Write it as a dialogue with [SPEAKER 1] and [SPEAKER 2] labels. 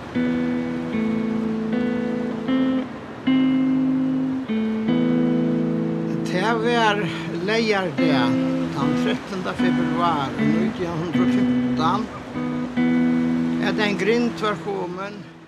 [SPEAKER 1] Det var leierdag, den 13. februar 1915, at en grind var kommet